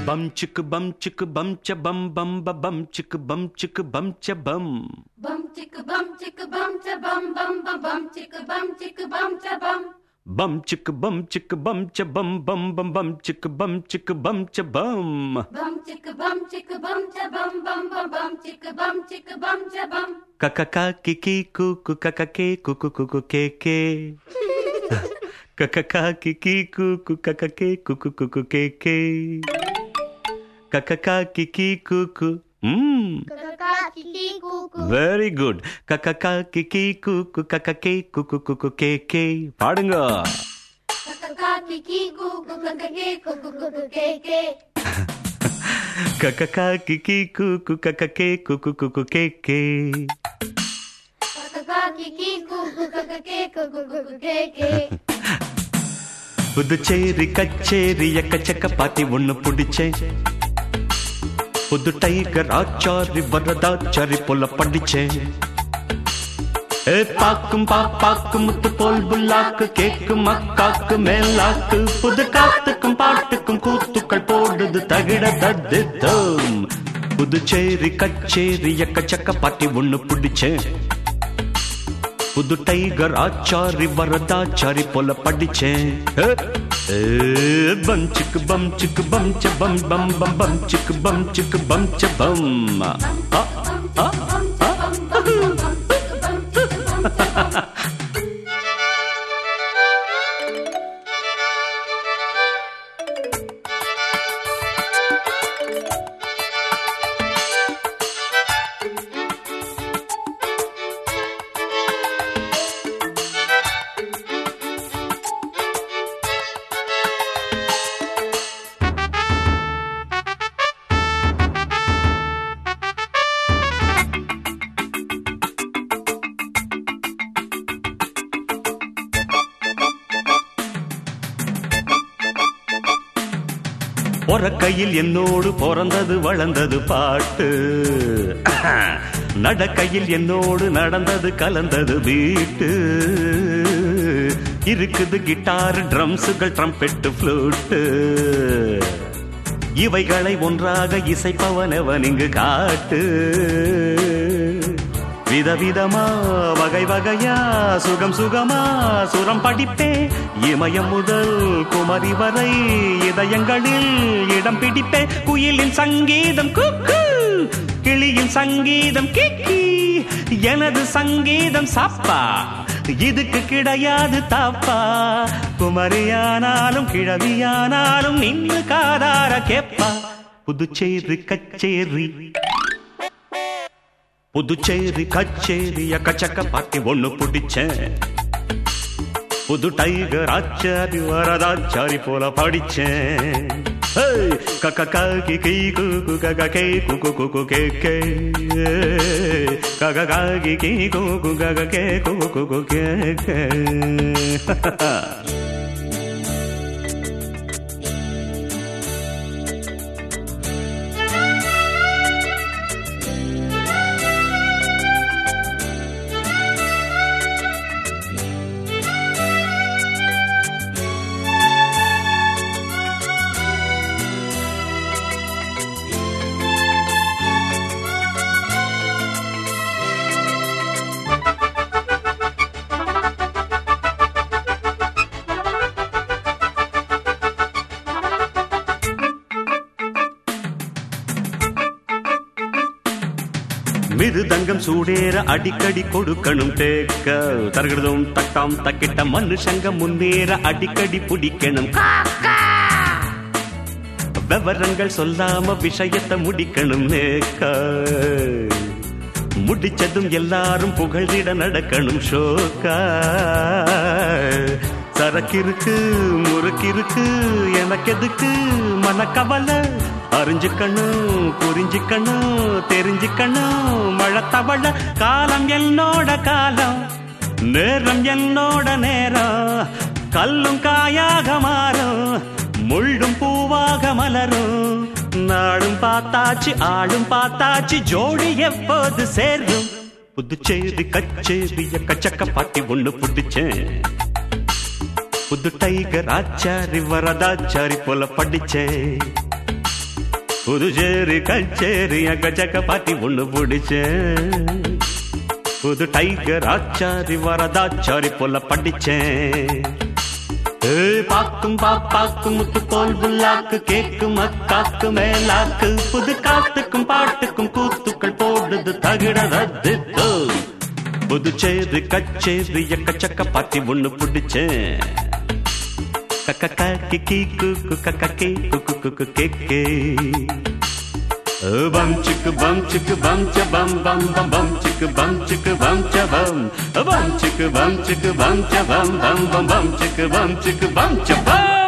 bum chick bum chick bum cha bum bum ba bum chick bum chick bum cha bum bum chick bum cha bum bum ba bum chick bum cha bum bum chick bum cha bum bum bum bum chick bum cha bum bum chick bum cha bum bum ba bum chick bum cha bum kakaka kiki kuku kakake kuku kuku keke kakaka kiki kuku kakake kuku kuku keke kakaka kiki kuku kakaka kiki kuku very good kakaka kiki kuku kakake kuku kuku keke பாடுங்க kakaka kiki kuku kakake kuku kuku keke kakaka kiki kuku kakake kuku kuku keke kakaka kiki kuku kakake kuku kuku keke Puducherry கச்சேரி எக்கச்சக்க பாத்தி ஒண்ணு பிடிச்சேன் புது tiger Achari Varadachari போல படிச்சேன் பாக்கும் பாப்பாக்கு முத்து போல் புல்லாக்கு கேக்கு மக்காக்கு மேலாக்கு புது காத்துக்கும் பாட்டுக்கும் கூத்துக்கள் போடுது தகிட தத்தித்தம் புதுச்சேரி கச்சேரி எக்கச்சக்க பாத்தி ஒண்ணு பிடிச்சேன் புது டைகர் ஆச்சாரி வரதாச்சாரி போல படிச்சேன் பம் சிக்கு பம் சிக்கு பம் ச பம் பம் பம் பம் சிக்கு பம் ச பம் பொறக்கையில் என்னோடு பிறந்தது வளர்ந்தது பாட்டு நடக்கையில் என்னோடு நடந்தது கலந்தது வீட்டு இருக்குது கிட்டார் ட்ரம்ஸுகள் ட்ரம்பெட்டு ஃப்ளூட்டு இவைகளை ஒன்றாக இசைப்பவனவன் இங்கு காட்டு விதவிதமா வகை வகையா சுகம் சுகமா சுரம் படிப்பே இமயம் முதல் குமரி வரை இதயங்களில் இடம் பிடிப்பே குயிலின் சங்கீதம் குக்கு கிளியின் சங்கீதம் கிக்கி எனது சங்கீதம் சாப்பா இதுக்கு கிடையாது தாப்பா குமரியானாலும் கிழவியானாலும் நின்று காதார கேப்பா புதுச்சேரி கச்சேரி புதுச்சேரி கச்சேரி எக்கச்சக்க பாட்டி ஒண்ணு பிடிச்சேன் புது டைகர் ஆச்சாரி வரதாச்சாரி போல படிச்சேன் கக்கா கி குகு கககே குகு குகு கேகே கககா கி குகு கககே குகு குகு கேகே மிருதங்கம் சூடேற அடிக்கடி கொடுக்கணும் தேக்க தருகிறதும் தட்டாம் தக்கிட்ட மனுஷங்கம் முன்னேற அடிக்கடி பிடிக்கணும் விவரங்கள் சொல்லாம விஷயத்தை முடிக்கணும் நேக்க முடிச்சதும் எல்லாரும் புகழ்ந்திட நடக்கணும் ஷோக்கா சரக்கிருக்கு முறுக்கிருக்கு எனக்கு எதுக்கு மனக்கவலை அறிஞ்சுக்கணும் புரிஞ்சுக்கணும் தெரிஞ்சுக்கணும் மழை தவள காலம் என்னோட காலம் நேரம் என்னோட நேரம் கல்லும் காயாக மாறும் முள்ளும் பூவாக மலரும் நாடும் பார்த்தாச்சு ஆளும் பார்த்தாச்சு ஜோடி எப்போது சேரும் புதுச்சேரி கச்சேரி எக்கச்சக்க பாட்டி ஒண்ணு பிடிச்சேன் புது டைகர் ஆச்சாரி வரதாச்சாரி போல படிச்சேன் புதுச்சேரி கச்சேரி அக்கச்சக்க பாட்டி ஒண்ணு பிடிச்சேன். புது டைகர் ஆச்சாரி வரதாச்சாரி போல படிச்சேன். பாக்கும் பாப்பாக்கும் முத்து போல் புல்லாக்கு கேக்கும் அக்காக்கு மேலாக்கு புது காத்துக்கும் பாட்டுக்கும் கூத்துக்கள் போடுது தகிடது. புதுச்சேரி கச்சேரி எக்கச்சக்க பாட்டி ஒண்ணு பிடிச்சேன். கக்கி கூக்கு கக்கி குக்கு கேக்கே bum chicka bum chicka bum cha bum bum bum bum chicka bum cha bum bum chicka bum cha bum bum bum bum chicka bum cha bum.